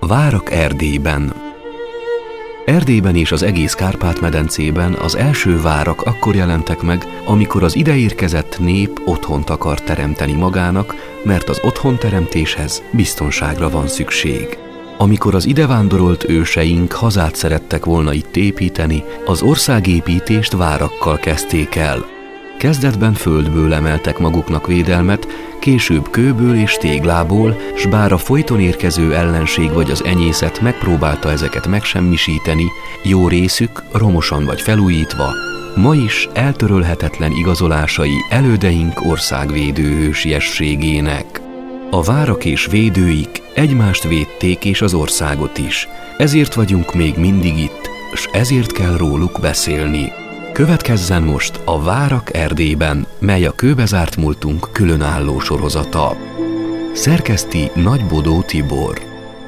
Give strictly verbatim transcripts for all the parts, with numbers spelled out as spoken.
Várak Erdélyben. Erdélyben és az egész Kárpát-medencében az első várak akkor jelentek meg, amikor az ideérkezett nép otthont akar teremteni magának, mert az otthonteremtéshez biztonságra van szükség. Amikor az idevándorolt őseink hazát szerettek volna itt építeni, az országépítést várakkal kezdték el. Kezdetben földből emeltek maguknak védelmet, később kőből és téglából, s bár a folyton érkező ellenség vagy az enyészet megpróbálta ezeket megsemmisíteni, jó részük, romosan vagy felújítva, ma is eltörölhetetlen igazolásai elődeink országvédő hősiességének. A várak és védőik egymást védték és az országot is, ezért vagyunk még mindig itt, s ezért kell róluk beszélni. Következzen most a Várak Erdélyben, mely a kőbezárt múltunk különálló sorozata. Szerkeszti Nagybodó Tibor.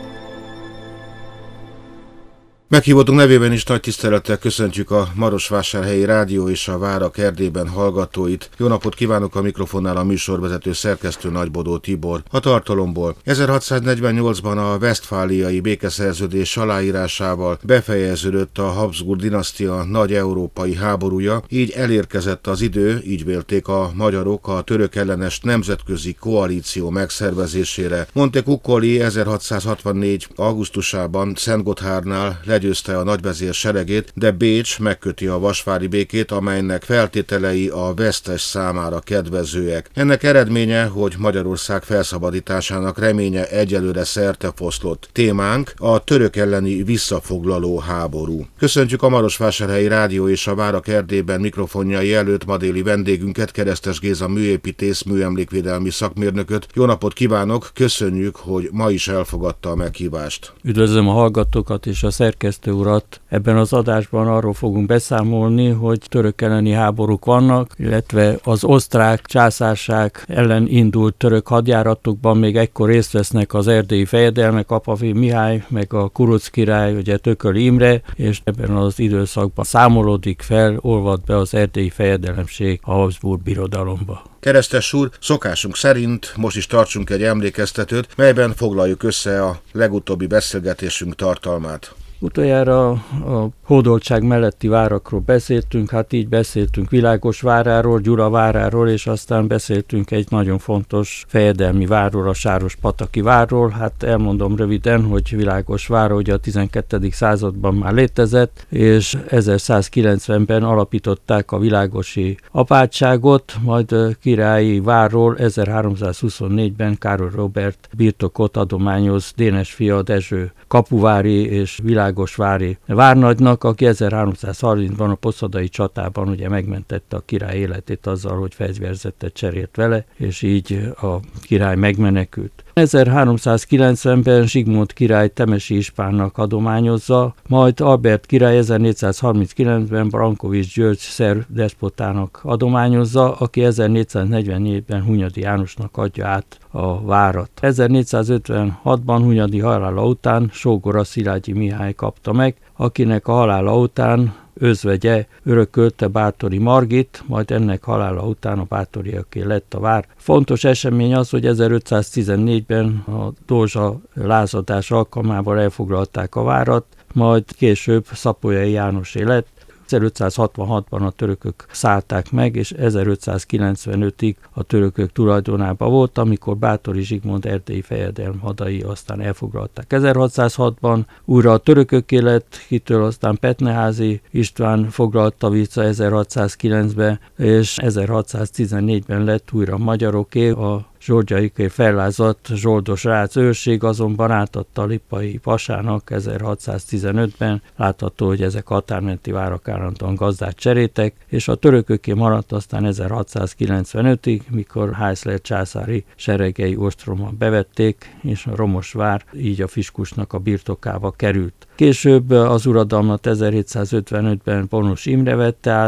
Meghívottunk nevében is nagy tisztelettel köszöntjük a Marosvásárhelyi Rádió és a Várak Erdélyben hallgatóit. Jó napot kívánok, a mikrofonnál a műsorvezető szerkesztő Nagybodó Tibor. A tartalomból: ezerhatszáznegyvennyolcban a Westfáliai békeszerződés aláírásával befejeződött a Habsburg dinasztia nagy európai háborúja, így elérkezett az idő, így vélték a magyarok, a török ellenes nemzetközi koalíció megszervezésére. Montecuccoli ezerhatszázhatvannégy. augusztusában Szentgotthárnál legyőzte a nagyvezér seregét, de Bécs megköti a vasvári békét, amelynek feltételei a vesztes számára kedvezőek. Ennek eredménye, hogy Magyarország felszabadításának reménye egyelőre szertefoszlott. Témánk a török elleni visszafoglaló háború. Köszöntjük a Marosvásárhelyi Rádió és a Várak Erdélyben mikrofonjai előtt ma déli vendégünket, Keresztes Géza műépítész, műemlékvédelmi szakmérnököt. Jó napot kívánok, köszönjük, hogy ma is elfogadta a meghívást. Üdvözlöm a hallgatókat és a szerkesztő urat. Ebben az adásban arról fogunk beszámolni, hogy török elleni háborúk vannak, illetve az osztrák császárság ellen indult török hadjáratokban még ekkor részt vesznek az erdélyi fejedelmek, Apafi Mihály, meg a kuruc király, ugye Tököli Imre, és ebben az időszakban számolódik fel, olvad be az erdélyi fejedelemség a Habsburg birodalomba. Keresztes úr, szokásunk szerint most is tartsunk egy emlékeztetőt, melyben foglaljuk össze a legutóbbi beszélgetésünk tartalmát. Utoljára a hódoltság melletti várakról beszéltünk, hát így beszéltünk Világos váráról, Gyura váráról, és aztán beszéltünk egy nagyon fontos fejedelmi várról, a Sárospataki várról. Hát elmondom röviden, hogy Világos vár ugye a tizenkettedik században már létezett, és ezerszázkilencvenben alapították a világosi apátságot, majd királyi várról ezerháromszázhuszonnégyben Károly Róbert birtokot adományoz Dénes fia Dezső kapuvári és világosvári várnagynak, aki ezerháromszázharmincban a poszadai csatában ugye megmentette a király életét azzal, hogy fegyverzetet cserélt vele, és így a király megmenekült. ezerháromszázkilencvenben Zsigmond király Temesi ispánnak adományozza, majd Albert király ezernégyszázharminckilencben Brankovics György szerb despotának adományozza, aki ezernégyszáznegyvennégyben Hunyadi Jánosnak adja át a várat. ezernégyszázötvenhatban Hunyadi halála után sógora Szilágyi Mihály kapta meg, akinek a halála után özvegye örökölte Báthori Margit, majd ennek halála után a Báthorieké lett a vár. Fontos esemény az, hogy ezerötszáztizennégyben a Dózsa lázadás alkalmával elfoglalták a várat, majd később Szapolyai Jánosé lett. ezerötszázhatvanhatban a törökök szállták meg, és ezerötszázkilencvenötig a törökök tulajdonában volt, amikor Báthori Zsigmond erdélyi fejedelem hadai aztán elfoglalták. ezerhatszázhatban újra a törököké lett, kitől aztán Petneházy István foglalta vissza ezerhatszázkilencben, és ezerhatszáztizennégyben lett újra magyaroké. A Zsoldjaiké fellázadt Zsoldos Rác őrség azonban átadta a Lippai Pasának ezerhatszáztizenötben, látható, hogy ezek határmenti várak állandóan gazdát cseréltek, és a törököké maradt aztán ezerhatszázkilencvenötig, mikor Heiszler császári seregei ostromban bevették, és a Romosvár így a fiskusnak a birtokába került. Később az uradalmat ezerhétszázötvenötben Bonos Imre vette át,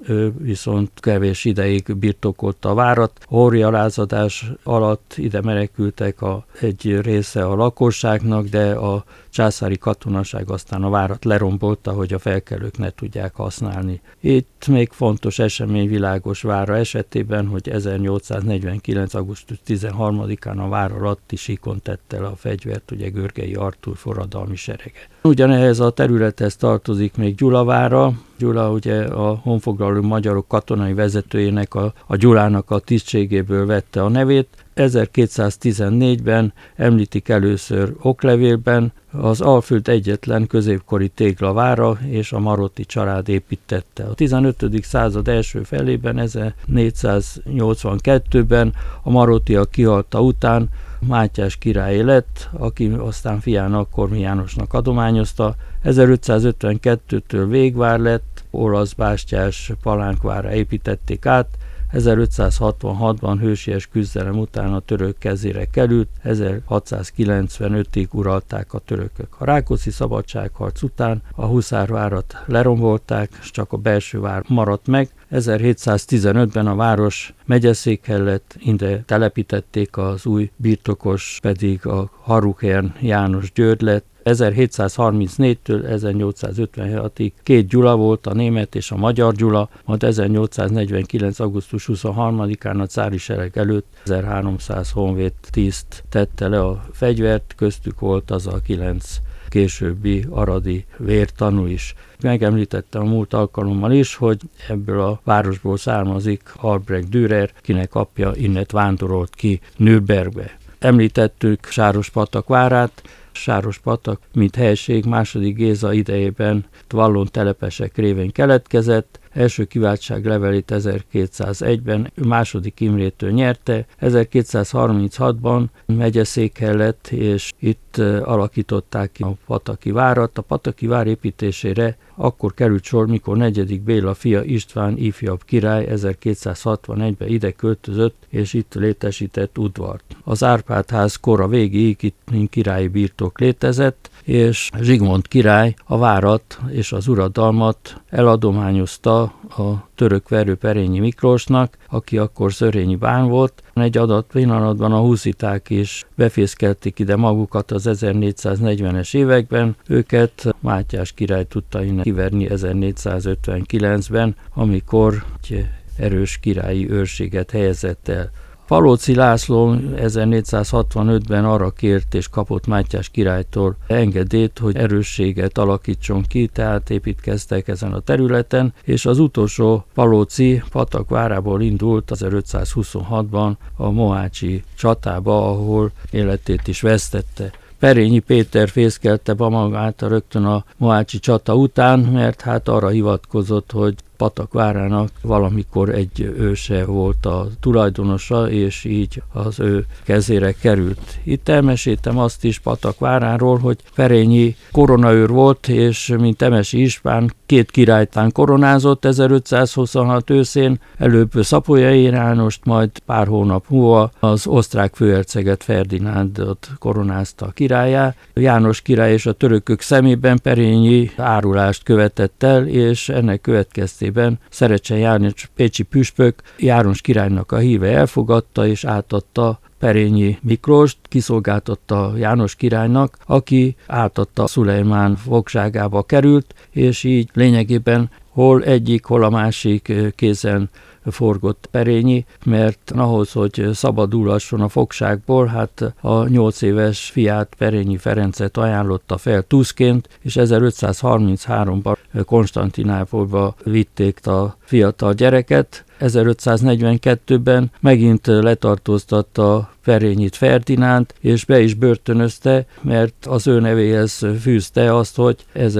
ő viszont kevés ideig birtokolta a várat. A Hória lázadás alatt ide menekültek a, egy része a lakosságnak, de a császári katonaság aztán a várat lerombolta, hogy a felkelők ne tudják használni. Itt még fontos esemény Világosvára esetében, hogy ezernyolcszáznegyvenkilenc. augusztus tizenharmadikán a vár alatti síkon tette le a fegyvert, ugye Görgei Artúr forradalmi serege. Ugyanehhez a területhez tartozik még Gyulavára. Gyula ugye a honfoglaló magyarok katonai vezetőjének, a, a Gyulának a tisztségéből vette a nevét. ezerkétszáztizennégyben említik először oklevélben, az Alföld egyetlen középkori téglavára, és a Marotti család építette. A tizenötödik század első felében, ezernégyszáznyolcvankettőben a Marottiak kihalta után Mátyás király lett, aki aztán fiának, Korvin Jánosnak adományozta. ezerötszázötvenkettőtől Végvár lett, olasz bástyás Palánkvárra építették át, ezerötszázhatvanhatban hősies küzdelem után a török kezére került, ezerhatszázkilencvenötig uralták a törökök. A Rákóczi szabadságharc után a huszárvárat lerombolták, és csak a belső vár maradt meg. ezerhétszáztizenötben a város megyeszékhely lett, ide telepítették, az új birtokos pedig a Harukern János György lett. ezerhétszázharmincnégytől ezernyolcszázötvenhatig két Gyula volt, a német és a magyar Gyula, majd ezernyolcszáznegyvenkilenc. augusztus huszonharmadikán a cári sereg előtt ezerháromszáz honvéd tiszt tette le a fegyvert, köztük volt az a kilenc későbbi aradi vértanú is. Megemlítettem a múlt alkalommal is, hogy ebből a városból származik Albrecht Dürer, kinek apja innét vándorolt ki Nürnbergbe. Említettük Sárospatak várát. Sárospatak, mint helység második Géza idejében vallon telepesek révén keletkezett. Első kiváltságlevelét ezerkétszázegyben második Imrétől nyerte, ezerkétszázharminchatban megyeszékhely lett, és itt alakították ki a Pataki várat. A Pataki vár építésére akkor került sor, mikor negyedik Béla fia István ifjabb király ezerkétszázhatvanegyben ide költözött, és itt létesített udvart. Az Árpád-ház kora végéig itt mint királyi birtok létezett, és Zsigmond király a várat és az uradalmat eladományozta a török verő Perényi Miklósnak, aki akkor szörényi bán volt. Egy adott pillanatban a husziták is befészkelték ide magukat az ezernégyszáznegyvenes években, őket Mátyás király tudta innen kiverni ezernégyszázötvenkilencben, amikor egy erős királyi őrséget helyezett el. Palóczy László ezernégyszázhatvanötben arra kért és kapott Mátyás királytól engedélyt, hogy erősséget alakítson ki, tehát építkeztek ezen a területen, és az utolsó Palóczy Patak várából indult ezerötszázhuszonhatban a mohácsi csatába, ahol életét is vesztette. Perényi Péter fészkelte be magát rögtön a mohácsi csata után, mert hát arra hivatkozott, hogy Patak várának valamikor egy őse volt a tulajdonosa, és így az ő kezére került. Itt elmeséltem azt is Patak váráról, hogy Perényi koronaőr volt, és mint Temesi István két királytán koronázott ezerötszázhuszonhat őszén, előbb Szapolyai Jánost, majd pár hónap múlva az osztrák főherceget Ferdinándot koronázta a királyá. János király és a törökök szemében Perényi árulást követett el, és ennek következtében Szerecsen János pécsi püspök János királynak a híve elfogadta, és átadta Perényi Miklóst, kiszolgáltatta János királynak, aki átadta Szulejmán fogságába került, és így lényegében hol egyik, hol a másik kézen forgott Perényi, mert ahhoz, hogy szabadulhasson a fogságból, hát a nyolc éves fiát, Perényi Ferencet ajánlotta fel túszként, és ezerötszázharmincháromban Konstantinápolba vitték a fiatal gyereket. ezerötszáznegyvenkettőben megint letartóztatta Perényit Ferdinánd, és be is börtönözte, mert az ő nevéhez fűzte azt, hogy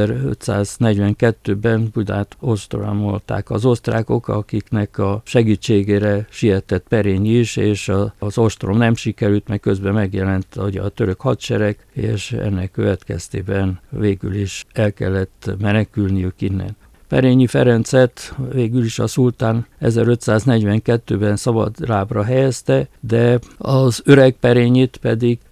ezerötszáznegyvenkettőben Budát ostromolták az osztrákok, akiknek a segítségére sietett Perényi is, és az ostrom nem sikerült, meg közben megjelent ugye a török hadsereg, és ennek következtében végül is el kellett menekülniük innen. Perényi Ferencet végül is a szultán ezerötszáznegyvenkettőben szabadlábra helyezte, de az öreg Perényit pedig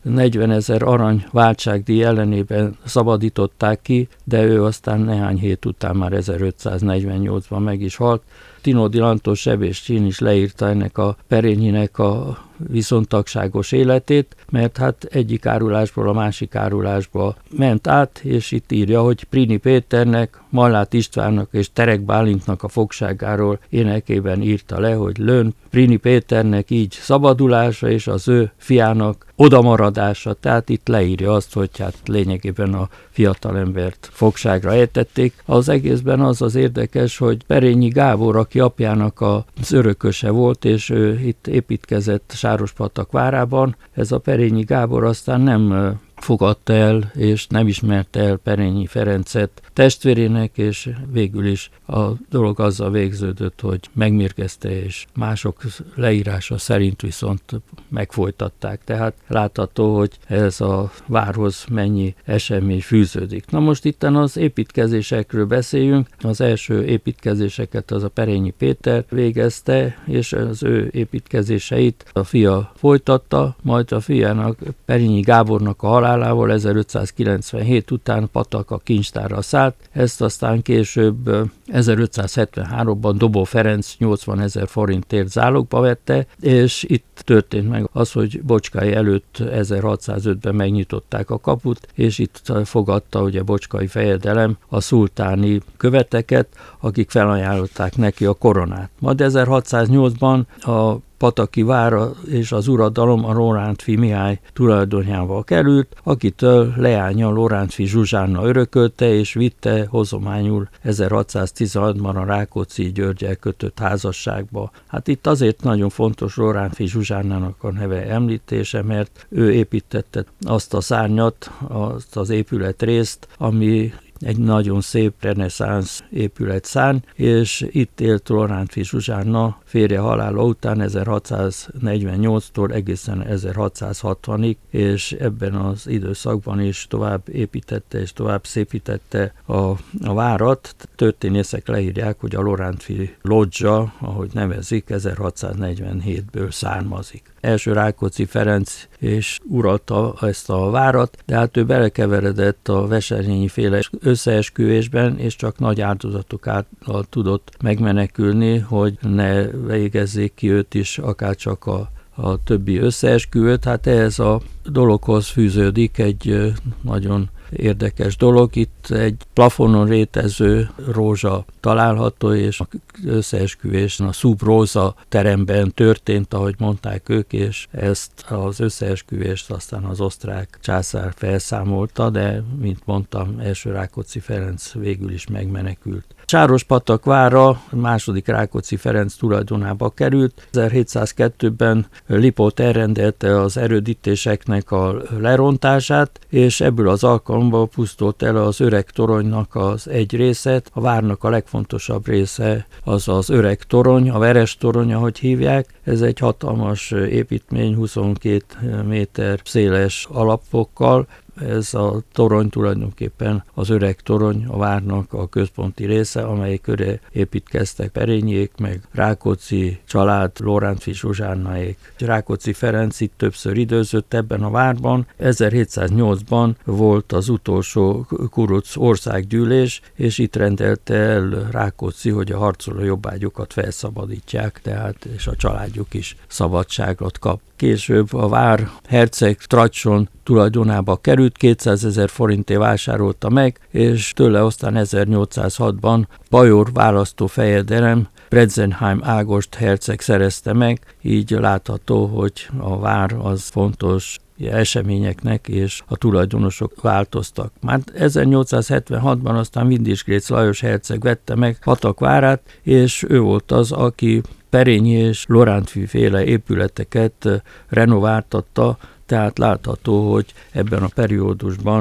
negyvenezer arany váltságdíj ellenében szabadították ki, de ő aztán néhány hét után már ezerötszáznegyvennyolcban meg is halt. Tinódi Lantos Sebestyén is leírta ennek a Perényinek a viszontagságos életét, mert hát egyik árulásból a másik árulásba ment át, és itt írja, hogy Prini Péternek, Mallát Istvánnak és Terek Bálintnak a fogságáról énekében írta le, hogy lőn Prini Péternek így szabadulása és az ő fiának odamaradása, tehát itt leírja azt, hogy hát lényegében a fiatalembert fogságra ejtették. Az egészben az az érdekes, hogy Perényi Gábor, aki apjának az örököse volt, és ő itt építkezett Sárospatak várában, ez a Perényi Gábor aztán nem fogadta el, és nem ismerte el Perényi Ferencet testvérének, és végül is a dolog azzal végződött, hogy megmérgezte, és mások leírása szerint viszont megfojtatták. Tehát látható, hogy ez a várhoz mennyi esemény fűződik. Na most itten az építkezésekről beszéljünk. Az első építkezéseket az a Perényi Péter végezte, és az ő építkezéseit a fia folytatta, majd a fiának, Perényi Gábornak a halálával ezerötszázkilencvenhét után Patak a kincstárra szállt, ezt aztán később ezerötszázhetvenháromban Dobó Ferenc nyolcvanezer forintért zálogba vette, és itt történt meg az, hogy Bocskai előtt ezerhatszázötben megnyitották a kaput, és itt fogadta ugye Bocskai fejedelem a szultáni követeket, akik felajánlották neki a koronát. Majd ezerhatszáznyolcban a Pataki vára és az uradalom a Lorántffy Mihály tulajdonjába került, akitől leánya Lorántffy Zsuzsánna örökölte, és vitte hozományul ezerhatszáztizenhatban a Rákóczi Györggyel kötött házasságba. Hát itt azért nagyon fontos Lorántffy Zsuzsánnának a neve említése, mert ő építette azt a szárnyat, azt az épületrészt, ami egy nagyon szép reneszánsz épületszárny, és itt élt Lorántffy Zsuzsánna férje halála után ezerhatszáznegyvennyolctól egészen ezerhatszázhatvanig, és ebben az időszakban is tovább építette és tovább szépítette a, a várat. Történészek leírják, hogy a Lorántffy lodzsa, ahogy nevezik, ezerhatszáznegyvenhétből származik. Első Rákóczi Ferenc és uralta ezt a várat, de hát ő belekeveredett a Wesselényi féle összeesküvésben, és csak nagy áldozatok által tudott megmenekülni, hogy ne végezzék ki őt is, akár csak a, a többi összeesküvőt. Hát ehhez a dologhoz fűződik egy nagyon érdekes dolog. Itt egy plafonon rétező rózsa található, és az összeesküvés a Sub Rosa teremben történt, ahogy mondták ők, és ezt az összeesküvést aztán az osztrák császár felszámolta, de, mint mondtam, első Rákóczi Ferenc végül is megmenekült. Sárospatak vára második Rákóczi Ferenc tulajdonába került. ezerhétszázkettőben Lipót elrendelte az erődítéseknek a lerontását, és ebből az alkalomból pusztult el az öreg toronynak az egy részet. A várnak a legfontosabb része az az öreg torony, a Veres torony, ahogy hívják. Ez egy hatalmas építmény, huszonkét méter széles alapokkal. Ez a torony tulajdonképpen az öreg torony, a várnak a központi része, amely köré építkeztek Perényiék, meg Rákóczi család, Lorántffy Zsuzsánnaék. Rákóczi Ferenc itt többször időzött ebben a várban. ezerhétszáznyolcban volt az utolsó kuruc országgyűlés, és itt rendelte el Rákóczi, hogy a harcoló jobbágyokat felszabadítják, tehát és a családjuk is szabadságot kap. Később a vár herceg Tracson tulajdonába került, kétszázezer forintért vásárolta meg, és tőle aztán ezernyolcszázhatban bajor választó fejedelem Bretzenheim Ágost herceg szerezte meg, így látható, hogy a vár az fontos eseményeknek, és a tulajdonosok változtak. Már ezernyolcszázhetvenhatban aztán Windisch-Graetz Lajos herceg vette meg Patak várát, és ő volt az, aki Perényi és Lorántffy féle épületeket renováltatta, tehát látható, hogy ebben a periódusban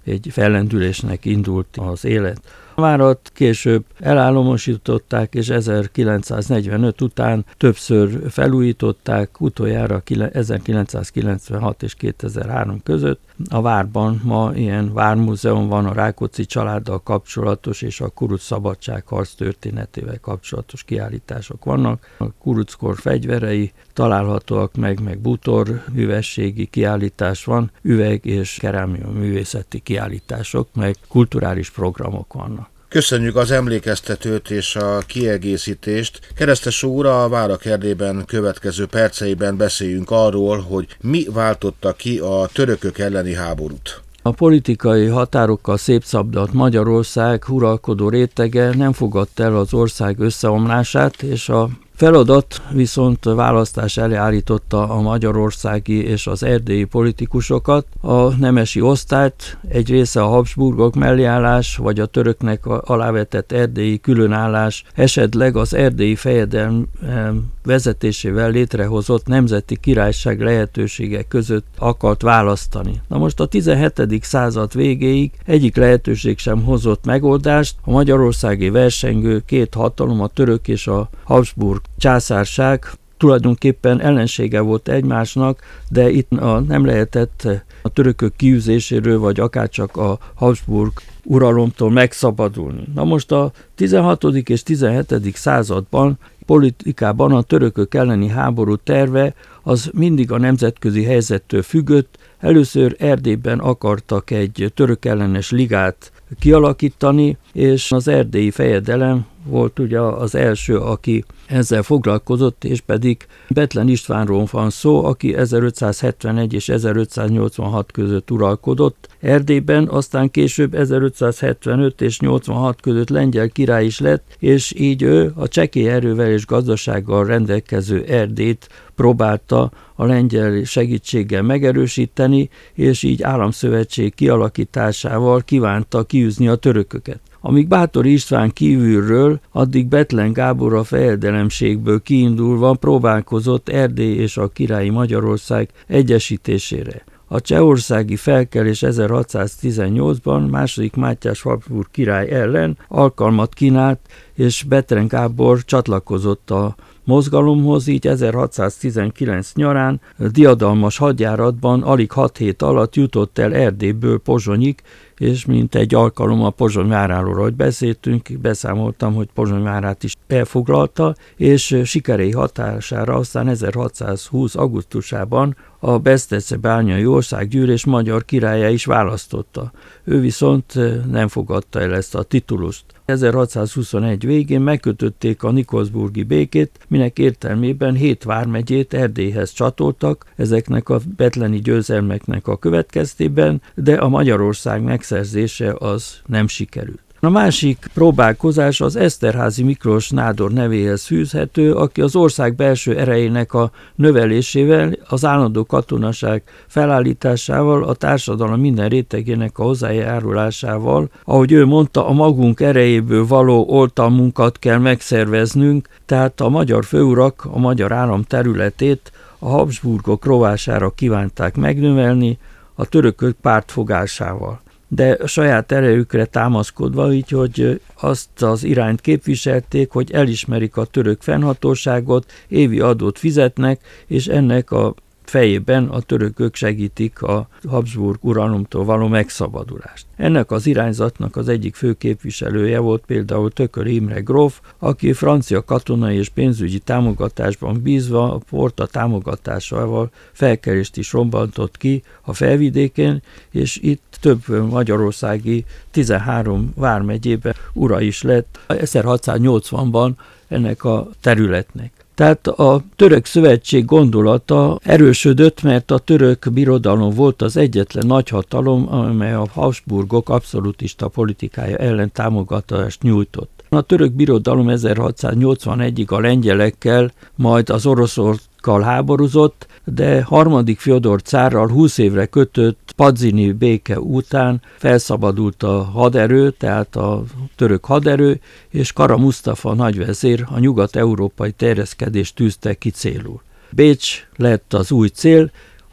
egy fellendülésnek indult az élet. A várat később elállamosították, és ezerkilencszáznegyvenöt után többször felújították, utoljára ezerkilencszázkilencvenhat és kétezer-három között. A várban ma ilyen vármúzeum van, a Rákóczi családdal kapcsolatos és a kuruc szabadságharc történetével kapcsolatos kiállítások vannak. A kuruckor fegyverei találhatóak meg, meg bútor művességi kiállítás van, üveg- és kerámia művészeti kiállítások, meg kulturális programok vannak. Köszönjük az emlékeztetőt és a kiegészítést. Keresztes úr, a Várak Erdélyben következő perceiben beszéljünk arról, hogy mi váltotta ki a törökök elleni háborút. A politikai határokkal szétszabdalt Magyarország uralkodó rétege nem fogadta el az ország összeomlását, és a feladat viszont választás elé állította a magyarországi és az erdélyi politikusokat, a nemesi osztályt, egy része a Habsburgok melléállás, vagy a töröknek alávetett erdélyi különállás, esetleg az erdélyi fejedelem vezetésével létrehozott nemzeti királyság lehetősége között akart választani. Na most a tizenhetedik század végéig egyik lehetőség sem hozott megoldást, a magyarországi versengő két hatalom, a török és a Habsburg császárság tulajdonképpen ellensége volt egymásnak, de itt a, nem lehetett a törökök kiűzéséről, vagy akárcsak a Habsburg uralomtól megszabadulni. Na most a tizenhatodik és tizenhetedik században politikában a törökök elleni háború terve az mindig a nemzetközi helyzettől függött. Először Erdélyben akartak egy török ellenes ligát kialakítani, és az erdélyi fejedelem volt ugye az első, aki ezzel foglalkozott, és pedig Bethlen Istvánról van szó, aki ezerötszázhetvenegy és ezerötszáznyolcvanhat között uralkodott Erdélyben, aztán később ezerötszázhetvenöt és nyolcvanhat között lengyel király is lett, és így ő a csekély erővel és gazdasággal rendelkező Erdélyt próbálta a lengyel segítséggel megerősíteni, és így államszövetség kialakításával kívánta kiűzni a törököket. Amíg Báthori István kívülről, addig Bethlen Gábor a fejedelemségből kiindulva próbálkozott Erdély és a királyi Magyarország egyesítésére. A csehországi felkelés ezerhatszáztizennyolcban második Mátyás Habsburg király ellen alkalmat kínált, és Bethlen Gábor csatlakozott a mozgalomhoz, így ezerhatszáztizenkilenc nyarán diadalmas hadjáratban alig hat hét alatt jutott el Erdélyből Pozsonyig, és mint egy alkalom a Pozsony váráról, ahogy beszéltünk, beszámoltam, hogy Pozsony várát is elfoglalta, és sikerei hatására aztán ezerhatszázhúsz augusztusában a Beszterce-bányai országgyűlés magyar királya is választotta. Ő viszont nem fogadta el ezt a titulust. ezerhatszázhuszonegy végén megkötötték a nikolsburgi békét, minek értelmében hét vármegyét Erdélyhez csatoltak, ezeknek a bethleni győzelmeknek a következtében, de a Magyarország megszerzése az nem sikerült. A másik próbálkozás az Eszterházy Miklós nádor nevéhez fűzhető, aki az ország belső erejének a növelésével, az állandó katonaság felállításával, a társadalom minden rétegének a hozzájárulásával, ahogy ő mondta, a magunk erejéből való oltalmunkat kell megszerveznünk, tehát a magyar főurak a magyar állam területét a Habsburgok rovására kívánták megnövelni, a törökök pártfogásával. De a saját erejükre támaszkodva, így, hogy azt az irányt képviselték, hogy elismerik a török fennhatóságot, évi adót fizetnek, és ennek a fejében a törökök segítik a Habsburg uralomtól való megszabadulást. Ennek az irányzatnak az egyik fő képviselője volt például Tököli Imre gróf, aki francia katonai és pénzügyi támogatásban bízva a Porta támogatásával felkelést is robbantott ki a Felvidéken, és itt több magyarországi tizenhárom vármegyében ura is lett ezerhatszáznyolcvanban ennek a területnek. Tehát a török szövetség gondolata erősödött, mert a török birodalom volt az egyetlen nagyhatalom, amely a Habsburgok abszolutista politikája ellen támogatást nyújtott. A török birodalom ezerhatszáznyolcvanegyig a lengyelekkel, majd az oroszokkal háborúzott, de harmadik Fjodor cárral húsz évre kötött padzini béke után felszabadult a haderő, tehát a török haderő, és Kara Musztafa nagyvezér a nyugat-európai terjeszkedést tűzte ki célul. Bécs lett az új cél,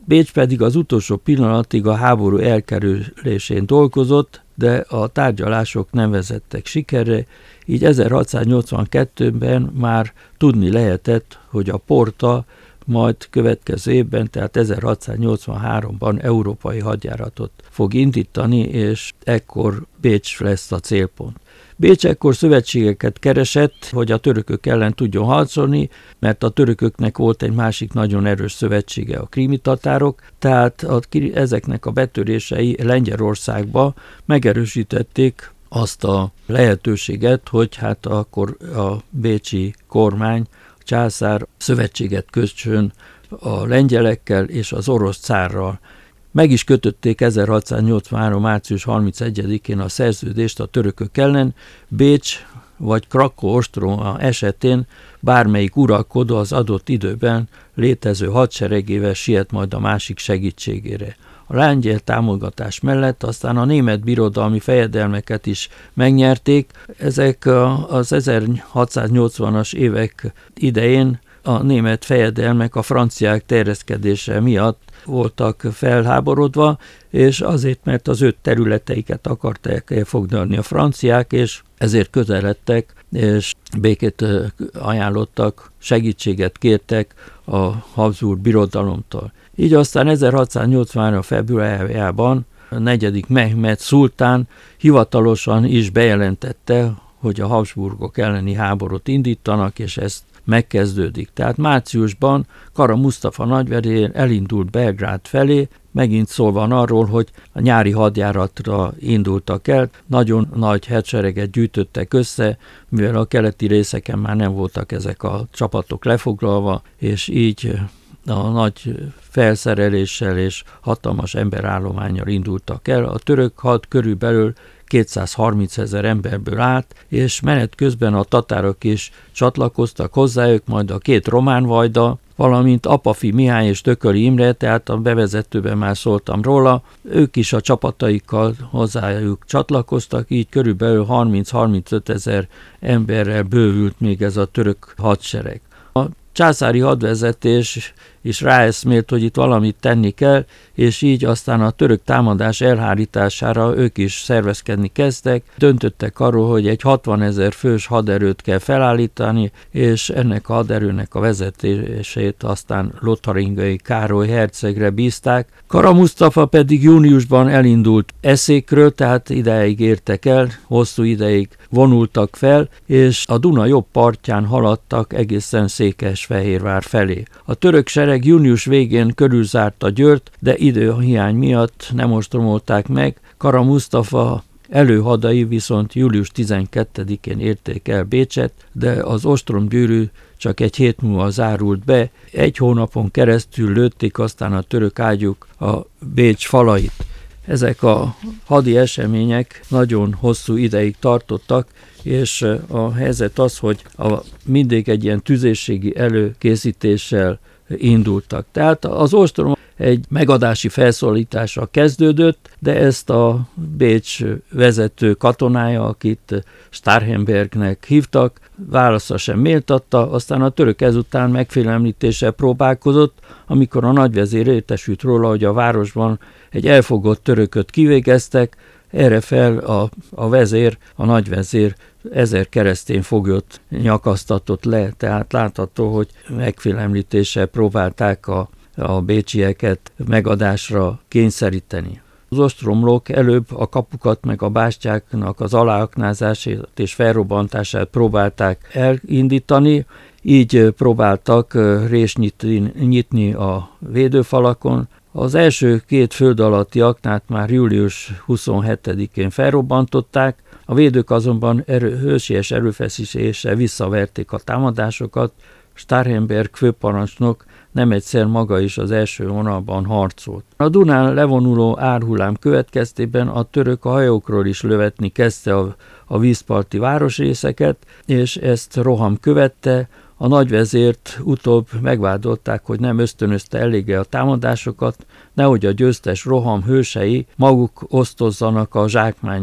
Bécs pedig az utolsó pillanatig a háború elkerülésén dolgozott, de a tárgyalások nem vezettek sikerre, így ezerhatszáznyolcvankettőben már tudni lehetett, hogy a Porta majd következő évben, tehát ezerhatszáznyolcvanháromban európai hadjáratot fog indítani, és ekkor Bécs lesz a célpont. Bécs ekkor szövetségeket keresett, hogy a törökök ellen tudjon harcolni, mert a törököknek volt egy másik nagyon erős szövetsége, a krími tatárok, tehát a, ezeknek a betörései Lengyelországba megerősítették azt a lehetőséget, hogy hát akkor a bécsi kormány, a császár szövetséget kössön a lengyelekkel és az orosz cárral. Meg is kötötték ezerhatszáznyolcvanhárom. március harmincegyedikén a szerződést a törökök ellen. Bécs vagy Krakó ostroma esetén bármelyik uralkodó az adott időben létező hadseregével siet majd a másik segítségére. A lengyel támogatás mellett aztán a német birodalmi fejedelmeket is megnyerték. Ezek az ezerhatszáznyolcvanas évek idején a német fejedelmek a franciák terjeszkedése miatt voltak felháborodva, és azért, mert az ő területeiket akarták elfoglalni a franciák, és ezért közeledtek, és békét ajánlottak, segítséget kértek a Habsburg birodalomtól. Így aztán ezerhatszáznyolcvanhárom. februárjában a negyedik Mehmed szultán hivatalosan is bejelentette, hogy a Habsburgok elleni háborút indítanak, és ezt megkezdődik. Tehát márciusban Kara Musztafa nagyvezér elindult Belgrád felé, megint szó van arról, hogy a nyári hadjáratra indultak el, nagyon nagy hadsereget gyűjtöttek össze, mivel a keleti részeken már nem voltak ezek a csapatok lefoglalva, és így a nagy felszereléssel és hatalmas emberállománnyal indultak el. A török had körülbelül kétszázharmincezer emberből állt, és menet közben a tatárok is csatlakoztak hozzájuk, majd a két román vajda, valamint Apafi Mihály és Tököli Imre, tehát a bevezetőben már szóltam róla, ők is a csapataikkal hozzájuk csatlakoztak, így körülbelül harminc-harmincöt ezer emberrel bővült még ez a török hadsereg. A császári hadvezetés is ráeszmélt, hogy itt valamit tenni kell, és így aztán a török támadás elhárítására ők is szervezkedni kezdtek. Döntöttek arról, hogy egy hatvanezer fős haderőt kell felállítani, és ennek a haderőnek a vezetését aztán Lotharingai Károly hercegre bízták. Kara Musztafa pedig júniusban elindult Eszékről, tehát ideig értek el, hosszú ideig vonultak fel, és a Duna jobb partján haladtak egészen Székesfehérvár felé. A török sereg június végén körülzárta Győrt, de időhiány miatt nem ostromolták meg. Kara Musztafa előhadai viszont július tizenkettedikén érték el Bécset, de az ostromgyűrű csak egy hét múlva zárult be. Egy hónapon keresztül lőtték aztán a török ágyuk a Bécs falait. Ezek a hadi események nagyon hosszú ideig tartottak, és a helyzet az, hogy a, mindig egy ilyen tüzérségi előkészítéssel indultak. Tehát az ostrom egy megadási felszólítással kezdődött, de ezt a Bécs vezető katonája, akit Starhembergnek hívtak, válasza sem méltatta, aztán a török ezután megfélemlítéssel próbálkozott, amikor a nagyvezér értesült róla, hogy a városban egy elfogott törököt kivégeztek, erre fel a, a vezér, a nagyvezér ezer keresztény foglyot nyakasztatott le, tehát látható, hogy megfélemlítéssel próbálták a, a bécsieket megadásra kényszeríteni. Az ostromlók előbb a kapukat meg a bástyáknak az aláaknázását és felrobbantását próbálták elindítani, így próbáltak rést nyitni, nyitni a védőfalakon. Az első két föld alatti aknát már július huszonhetedikén felrobbantották, a védők azonban erő, hősies erőfeszítéssel visszaverték a támadásokat. Starhemberg főparancsnok nem egyszer maga is az első vonalban harcolt. A Dunán levonuló árhullám következtében a török a hajókról is lövetni kezdte a, a vízparti városrészeket, és ezt roham követte. A nagyvezért utóbb megvádolták, hogy nem ösztönözte eléggé a támadásokat, nehogy a győztes roham hősei maguk osztozzanak a zsákmányot.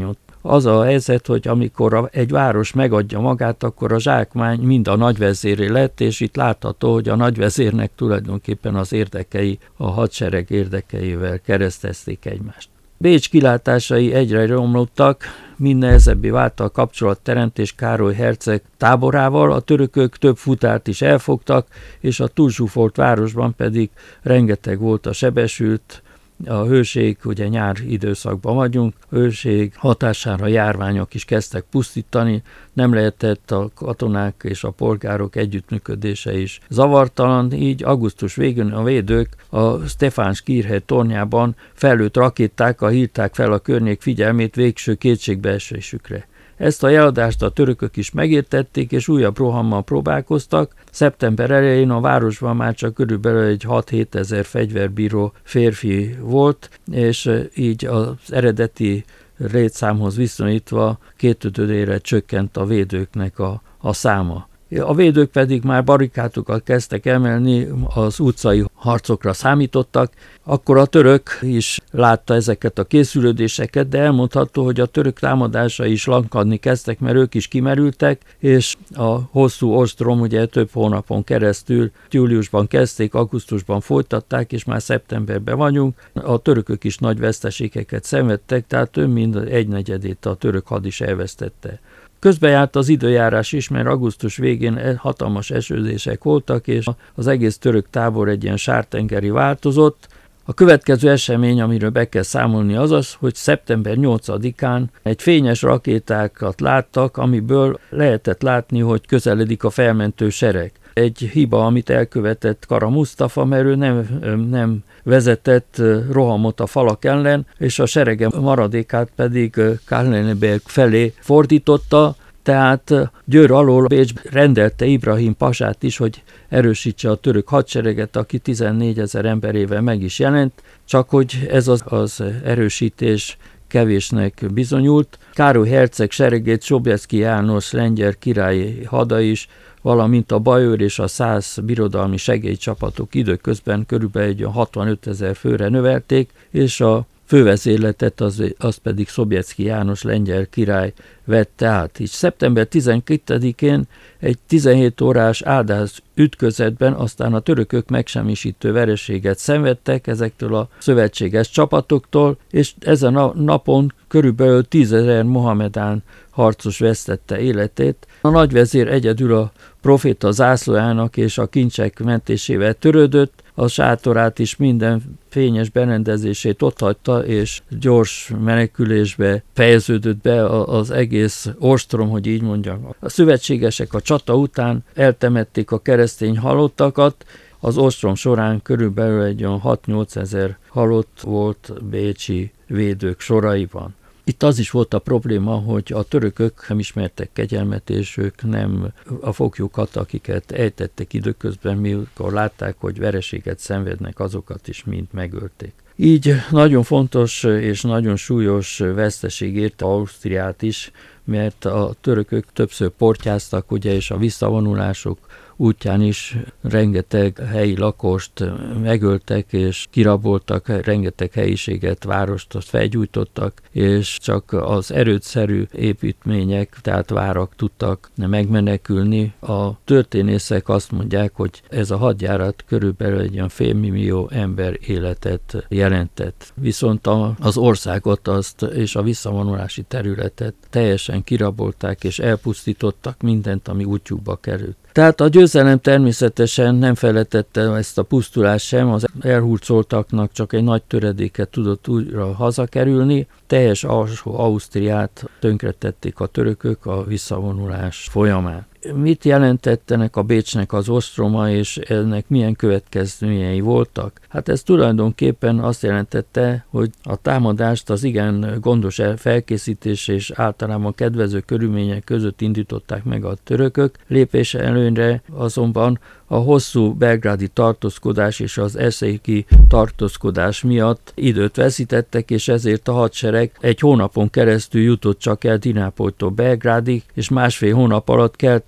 az a helyzet, hogy amikor egy város megadja magát, akkor a zsákmány mind a nagyvezéré lett, és itt látható, hogy a nagyvezérnek tulajdonképpen az érdekei a hadsereg érdekeivel keresztezték egymást. Bécs kilátásai egyre romlottak, mind nehezebbé vált a kapcsolatteremtés Károly herceg táborával, a törökök több futárt is elfogtak, és a túlzsúfolt városban pedig rengeteg volt a sebesült. A hőség, ugye nyár időszakban vagyunk, a hőség hatására járványok is kezdtek pusztítani, nem lehetett a katonák és a polgárok együttműködése is zavartalan, így augusztus végén a védők a Stefánskirche tornyában fellőtt rakétákkal hívták fel a környék figyelmét végső kétségbeesésükre. Ezt a jeladást a törökök is megértették, és újabb rohammal próbálkoztak. Szeptember elején a városban már csak körülbelül egy hat-hét ezer fegyverbíró férfi volt, és így az eredeti létszámhoz viszonyítva kétötödére csökkent a védőknek a, a száma. A védők pedig már barikátokat kezdtek emelni, az utcai harcokra számítottak, akkor a török is látta ezeket a készülődéseket, de elmondható, hogy a török támadásai is lankadni kezdtek, mert ők is kimerültek, és a hosszú ostrom ugye több hónapon keresztül júliusban kezdték, augusztusban folytatták, és már szeptemberben vagyunk. A törökök is nagy veszteségeket szenvedtek, tehát több mint egynegyedét a török had is elvesztette. Közben járt az időjárás is, mert augusztus végén hatalmas esőzések voltak, és az egész török tábor egy ilyen sártengeri változott. A következő esemény, amiről be kell számolni, az az, hogy szeptember nyolcadikán egy fényes rakétákat láttak, amiből lehetett látni, hogy közeledik a felmentő sereg. Egy hiba, amit elkövetett Kara Musztafa, mert ő nem, nem vezetett rohamot a falak ellen, és a serege maradékát pedig Kárlenberg felé fordította, tehát Győr alól Bécs rendelte Ibrahim pasát is, hogy erősítse a török hadsereget, aki tizennégyezer emberével meg is jelent, csak hogy ez az, az erősítés kevésnek bizonyult. Károly herceg seregét Sobieski János lengyel királyi hada is, valamint a bajőr és a szász birodalmi segélycsapatok időközben körülbelül egy hatvanöt ezer főre növelték, és a fővezérletet az, az pedig Sobieski János lengyel király vette át. Így szeptember tizenkettedikén egy tizenhét órás áldás ütközetben aztán a törökök megsemmisítő vereséget szenvedtek ezektől a szövetséges csapatoktól, és ezen a napon körülbelül tízezer mohamedán harcos vesztette életét. A nagyvezér egyedül a proféta zászlójának és a kincsek mentésével törődött, a sátorát is minden fényes berendezését otthagyta, és gyors menekülésbe fejeződött be az egész ostrom, hogy így mondjam. A szövetségesek a csata után eltemették a keresztény halottakat, az ostrom során körülbelül egy olyan hat-nyolc ezer halott volt bécsi védők soraiban. Itt az is volt a probléma, hogy a törökök nem ismertek kegyelmet, és ők nem a foglyokat, akiket ejtettek időközben, mikor látták, hogy vereséget szenvednek, azokat is mind megölték. Így nagyon fontos és nagyon súlyos veszteség érte Ausztriát is, mert a törökök többször portyáztak, ugye, és a visszavonulások útján is rengeteg helyi lakost megöltek, és kiraboltak, rengeteg helyiséget, várost azt felgyújtottak, és csak az erőtszerű építmények, tehát várak tudtak megmenekülni. A történészek azt mondják, hogy ez a hadjárat körülbelül egy olyan félmillió ember életet jelentett. Viszont az országot azt és a visszavonulási területet teljesen kirabolták, és elpusztítottak mindent, ami útjukba került. Tehát a győzelem természetesen nem feletette ezt a pusztulást sem, az elhurcoltaknak csak egy nagy töredéket tudott újra hazakerülni, teljes alsó Ausztriát tönkretették a törökök a visszavonulás folyamán. Mit jelentett ennek a Bécsnek az ostroma, és ennek milyen következményei voltak? Hát ez tulajdonképpen azt jelentette, hogy a támadást az igen gondos felkészítés és általában kedvező körülmények között indították meg a törökök. Lépés előnyre azonban a hosszú belgrádi tartózkodás és az eszéki tartózkodás miatt időt veszítettek, és ezért a hadsereg egy hónapon keresztül jutott csak el Dinápolytól Belgrádig, és másfél hónap alatt Keltár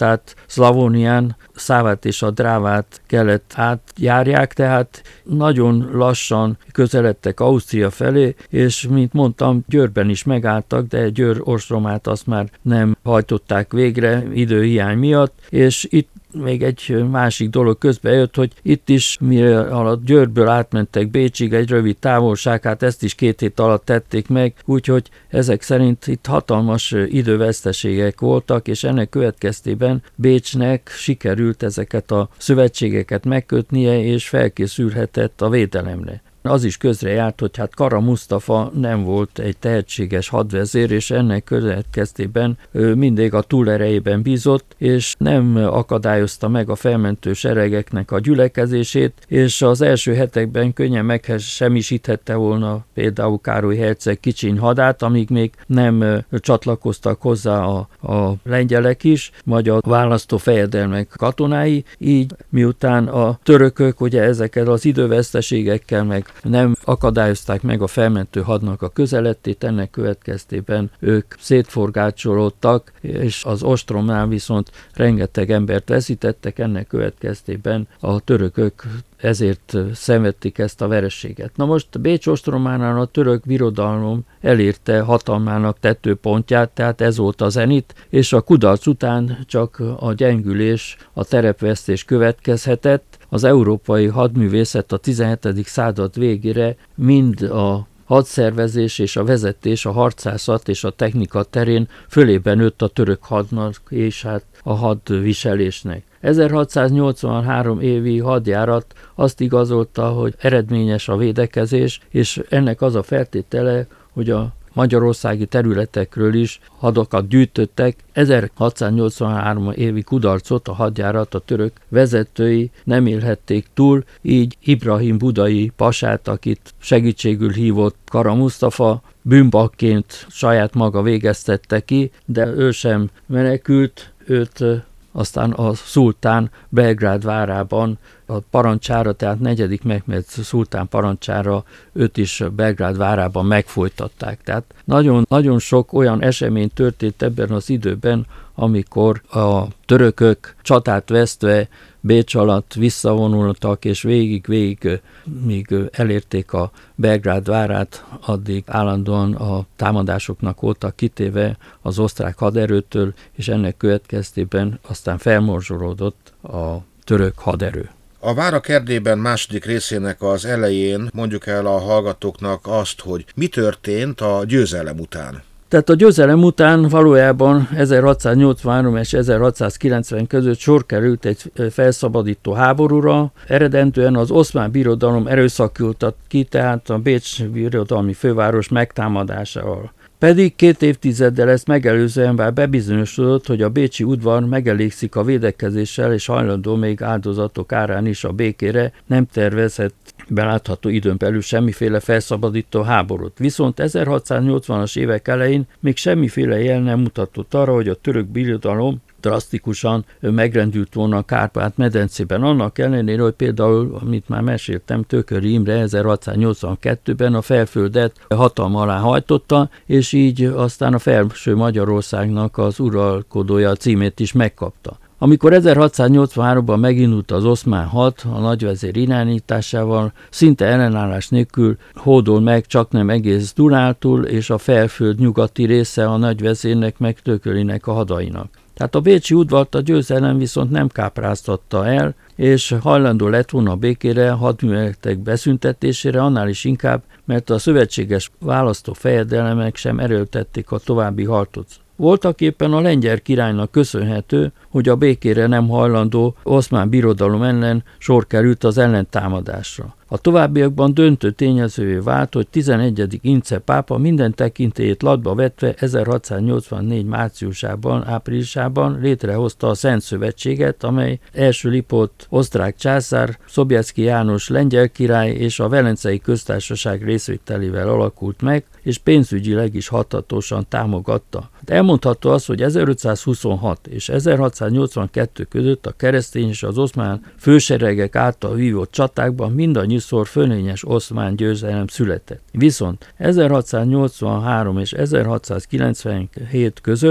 tehát Szlavónián Szávát és a Drávát kellett átjárják, tehát nagyon lassan közeledtek Ausztria felé, és mint mondtam, Győrben is megálltak, de Győr ostromát azt már nem hajtották végre időhiány miatt, és itt még egy másik dolog közbe jött, hogy itt is, mire alatt Győrből átmentek Bécsig, egy rövid távolság, hát ezt is két hét alatt tették meg, úgyhogy ezek szerint itt hatalmas időveszteségek voltak, és ennek következtében Bécsnek sikerült ezeket a szövetségeket megkötnie, és felkészülhetett a védelemre. Az is közrejárt, hogy hát Kara Musztafa nem volt egy tehetséges hadvezér, és ennek következtében ő mindig a túlerejében bízott, és nem akadályozta meg a felmentő seregeknek a gyülekezését, és az első hetekben könnyen megsemmisíthette volna például Károly herceg kicsiny hadát, amíg még nem csatlakoztak hozzá a, a lengyelek is, vagy a választó fejedelmek katonái, így miután a törökök ugye ezekkel az időveszteségekkel meg nem akadályozták meg a felmentő hadnak a közeledtét, ennek következtében ők szétforgácsolódtak, és az ostromnál viszont rengeteg embert veszítettek, ennek következtében a törökök ezért szenvedték ezt a vereséget. Na most Bécs ostrománál a török birodalom elérte hatalmának tetőpontját, tehát ez volt a zenit, és a kudarc után csak a gyengülés, a terepvesztés következhetett. Az európai hadművészet a tizenhetedik század végére mind a hadszervezés és a vezetés, a harcászat és a technika terén fölében nőtt a török hadnak és hát a hadviselésnek. ezerhatszáznyolcvanhárom évi hadjárat azt igazolta, hogy eredményes a védekezés, és ennek az a feltétele, hogy a magyarországi területekről is hadokat gyűjtöttek. ezerhatszáznyolcvanhárom évi kudarcot a hadjárat a török vezetői nem élhették túl, így Ibrahim budai pasát, akit segítségül hívott Kara Musztafa, bűnbakként saját maga végeztette ki, de ő sem menekült, őt aztán a szultán Belgrád várában a parancsára, tehát negyedik Mehmed szultán parancsára őt is Belgrád várában megfojtatták. Tehát nagyon, nagyon sok olyan esemény történt ebben az időben, amikor a törökök csatát vesztve Bécs alatt visszavonultak, és végig-végig, míg elérték a Belgrád várát, addig állandóan a támadásoknak voltak kitéve az osztrák haderőtől, és ennek következtében aztán felmorzsolódott a török haderő. A Várak Erdélyben második részének az elején mondjuk el a hallgatóknak azt, hogy mi történt a győzelem után. Tehát a győzelem után valójában ezerhatszáznyolcvanhárom és ezerhatszázkilencven között sor került egy felszabadító háborúra. Eredendően az Oszmán Birodalom erőszakított ki, tehát a Bécs birodalmi főváros megtámadásával. Pedig két évtizeddel ezt megelőzően már bebizonyosodott, hogy a bécsi udvar megelégszik a védekezéssel, és hajlandó még áldozatok árán is a békére, nem tervezett belátható időn belül semmiféle felszabadító háborút. Viszont ezerhatszáznyolcvanas évek elején még semmiféle jel nem mutatott arra, hogy a török birodalom drasztikusan megrendült volna a Kárpát-medencében. Annak ellenére, hogy például, amit már meséltem, Tököli Imre ezerhatszáznyolcvankettőben a felföldet hatalma alá hajtotta, és így aztán a felső Magyarországnak az uralkodója címét is megkapta. Amikor ezerhatszáznyolcvanháromban megindult az oszmán had a nagyvezér irányításával, szinte ellenállás nélkül hódol meg csaknem egész Dunától, és a felföld nyugati része a nagyvezérnek meg Tökölinek a hadainak. Tehát a bécsi udvart a győzelem viszont nem kápráztatta el, és hajlandó lett volna a békére, hadműveletek beszüntetésére, annál is inkább, mert a szövetséges választó fejedelmek sem erőltették a további harcot. Voltaképpen a lengyel királynak köszönhető, hogy a békére nem hajlandó oszmán birodalom ellen sor került az ellentámadásra. A továbbiakban döntő tényezővé vált, hogy tizenegyedik Ince pápa minden tekintélyét latba vetve ezerhatszáznyolcvannégy márciusában, áprilisában létrehozta a Szent Szövetséget, amely első Lipót osztrák császár, Sobieski János lengyel király és a Velencei Köztársaság részvételével alakult meg, és pénzügyileg is hatatosan támogatta. De elmondható az, hogy ezerötszázhuszonhat és ezerhatszáznyolcvankettő között a keresztény és az oszmán főseregek által vívott csatákban mindannyiszor fölényes oszmán győzelem született. Viszont ezerhatszáznyolcvanhárom és ezerhatszázkilencvenhét között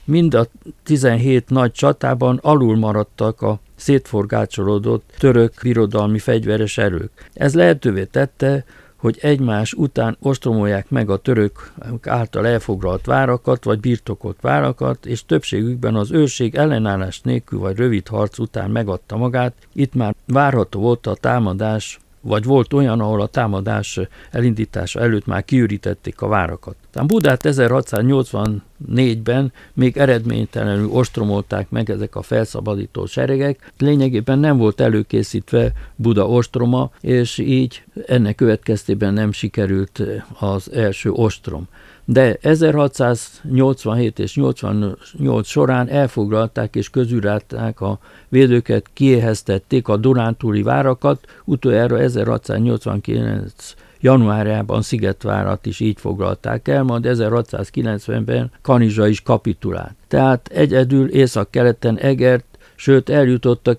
mind a tizenhét nagy csatában alul maradtak a szétforgácsolódott török birodalmi fegyveres erők. Ez lehetővé tette, hogy egymás után ostromolják meg a török által elfoglalt várakat, vagy birtokolt várakat, és többségükben az őrség ellenállás nélkül vagy rövid harc után megadta magát. Itt már várható volt a támadás, vagy volt olyan, ahol a támadás elindítása előtt már kiürítették a várakat. Tehát Budát ezerhatszáznyolcvannégyben még eredménytelenül ostromolták meg ezek a felszabadító seregek. Lényegében nem volt előkészítve Buda ostroma, és így ennek következtében nem sikerült az első ostrom. De ezerhatszáznyolcvanhét és nyolcvannyolc során elfoglalták és közülrátták a védőket, kiéheztették a dunántúli várakat, utoljára ezerhatszáznyolcvankilenc januárjában Szigetvárat is így foglalták el, majd ezerhatszázkilencvenben Kanizsa is kapitulált. Tehát egyedül északkeleten Egert, sőt eljutottak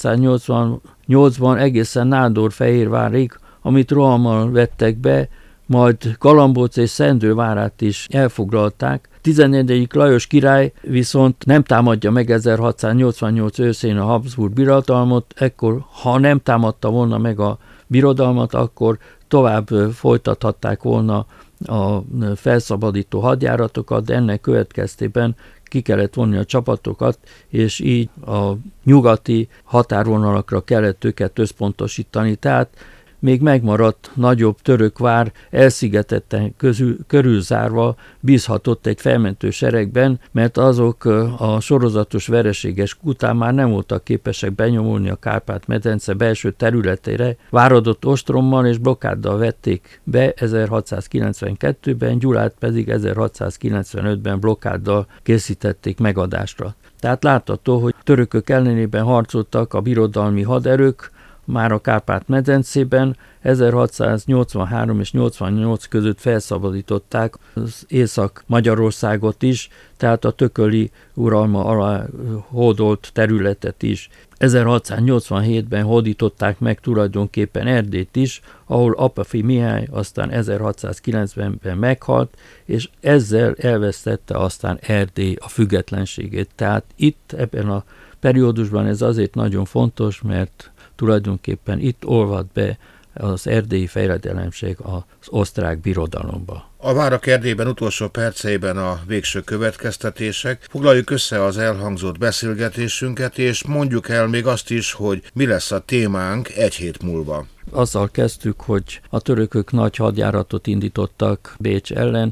ezerhatszáznyolcvannyolcban egészen Nádor-Fehérvárig, amit rohammal vettek be, majd Galambóc és Szendő várát is elfoglalták. tizennegyedik Lajos király viszont nem támadja meg ezerhatszáznyolcvannyolc őszén a Habsburg birodalmat, ekkor, ha nem támadta volna meg a birodalmat, akkor tovább folytathatták volna a felszabadító hadjáratokat, de ennek következtében ki kellett vonni a csapatokat, és így a nyugati határvonalakra kellett őket összpontosítani. Tehát még megmaradt nagyobb török vár elszigetetten közül, körülzárva bízhatott egy felmentő seregben, mert azok a sorozatos vereséges után már nem voltak képesek benyomulni a Kárpát-medence belső területére. Váradott ostrommal és blokkáddal vették be ezerhatszázkilencvenkettőben, Gyulát pedig ezerhatszázkilencvenötben blokkáddal készítették megadásra. Tehát látható, hogy törökök ellenében harcoltak a birodalmi haderők, már a Kárpát-medencében ezerhatszáznyolcvanhárom és nyolcvannyolc között felszabadították az Észak-Magyarországot is, tehát a tököli uralma alá hódolt területet is. ezerhatszáznyolcvanhétben hódították meg tulajdonképpen Erdélyt is, ahol Apafi Mihály aztán ezerhatszázkilencvenben meghalt, és ezzel elvesztette aztán Erdély a függetlenségét. Tehát itt ebben a periódusban ez azért nagyon fontos, mert tulajdonképpen itt olvad be az erdélyi fejledelemség az osztrák birodalomba. A várak Erdélyben utolsó perceiben a végső következtetések. Foglaljuk össze az elhangzott beszélgetésünket, és mondjuk el még azt is, hogy mi lesz a témánk egy hét múlva. Azzal kezdtük, hogy a törökök nagy hadjáratot indítottak Bécs ellen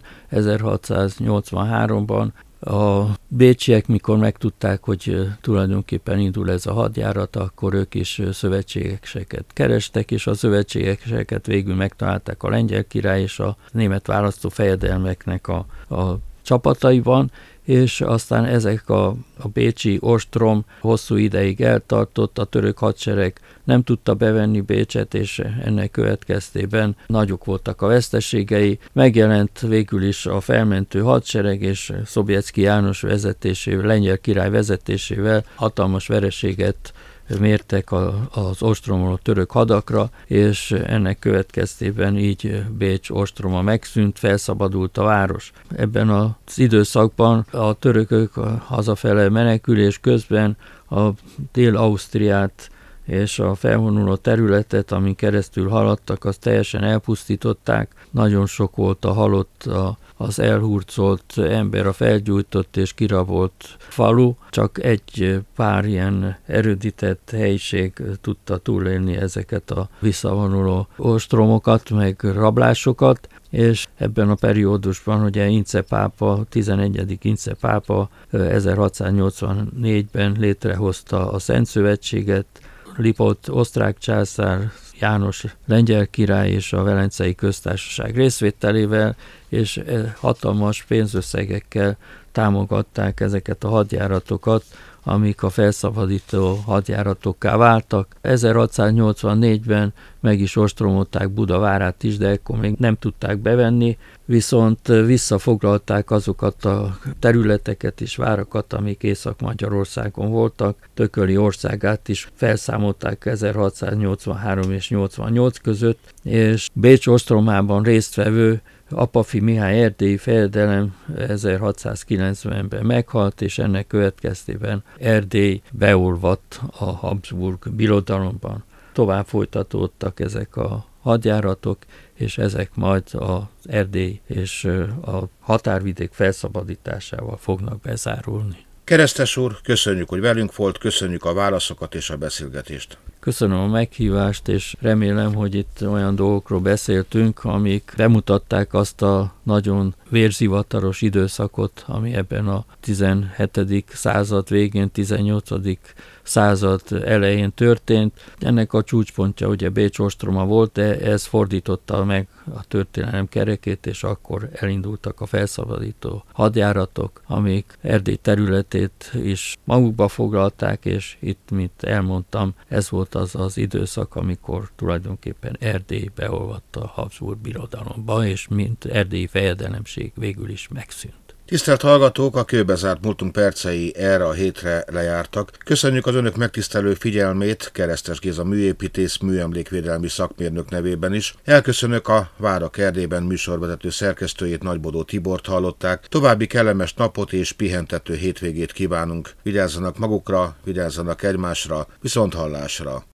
ezerhatszáznyolcvanháromban, A bécsiek, mikor megtudták, hogy tulajdonképpen indul ez a hadjárat, akkor ők is szövetségeseket kerestek, és a szövetségeseket végül megtalálták a lengyel király és a német választó fejedelmeknek a, a csapataiban, és aztán ezek a, a bécsi ostrom hosszú ideig eltartott, a török hadsereg nem tudta bevenni Bécset, és ennek következtében nagyok voltak a veszteségei. Megjelent végül is a felmentő hadsereg, és Szobjecki János vezetésével, lengyel király vezetésével hatalmas vereséget mértek a, az ostromoló török hadakra, és ennek következtében így Bécs ostroma megszűnt, felszabadult a város. Ebben az időszakban a törökök hazafele menekülés közben a Dél-Ausztriát és a felvonuló területet, amin keresztül haladtak, azt teljesen elpusztították. Nagyon sok volt a halott, a, az elhurcolt ember, a felgyújtott és kirabolt falu. Csak egy pár ilyen erődített helyiség tudta túlélni ezeket a visszavonuló ostromokat, meg rablásokat, és ebben a periódusban ugye Ince pápa, tizenegyedik Ince pápa ezerhatszáznyolcvannégyben létrehozta a Szent Szövetséget, Lipót osztrák császár, János lengyel király és a Velencei Köztársaság részvételével, és hatalmas pénzösszegekkel támogatták ezeket a hadjáratokat, amik a felszabadító hadjáratokká váltak. ezerhatszáznyolcvannégyben meg is ostromolták Buda várát is, de ekkor még nem tudták bevenni, viszont visszafoglalták azokat a területeket és várakat, amik Észak-Magyarországon voltak. Tököli országát is felszámolták ezerhatszáznyolcvanhárom és nyolcvannyolc között, és Bécs ostromában résztvevő Apafi Mihály erdélyi fejedelem ezerhatszázkilencvenben meghalt, és ennek következtében Erdély beolvadt a Habsburg birodalomban. Tovább folytatódtak ezek a hadjáratok, és ezek majd az Erdély és a határvidék felszabadításával fognak bezárulni. Keresztes úr, köszönjük, hogy velünk volt, köszönjük a válaszokat és a beszélgetést. Köszönöm a meghívást, és remélem, hogy itt olyan dolgokról beszéltünk, amik bemutatták azt a nagyon vérzivataros időszakot, ami ebben a tizenhetedik század végén, tizennyolcadik század elején történt. Ennek a csúcspontja ugye Bécs ostroma volt, de ez fordította meg a történelem kerekét, és akkor elindultak a felszabadító hadjáratok, amik Erdély területét is magukba foglalták, és itt, mint elmondtam, ez volt az az időszak, amikor tulajdonképpen Erdély beolvadt a Habsburg birodalomba, és mint erdélyi fejedelemség végül is megszűnt. Tisztelt hallgatók, a kőbezárt múltunk percei erre a hétre lejártak. Köszönjük az önök megtisztelő figyelmét, Keresztes Géza műépítész, műemlékvédelmi szakmérnök nevében is. Elköszönök, a Várak Erdélyben műsorvezető szerkesztőjét, Nagybodó Tibort hallották. További kellemes napot és pihentető hétvégét kívánunk. Vigyázzanak magukra, vigyázzanak egymásra, viszonthallásra.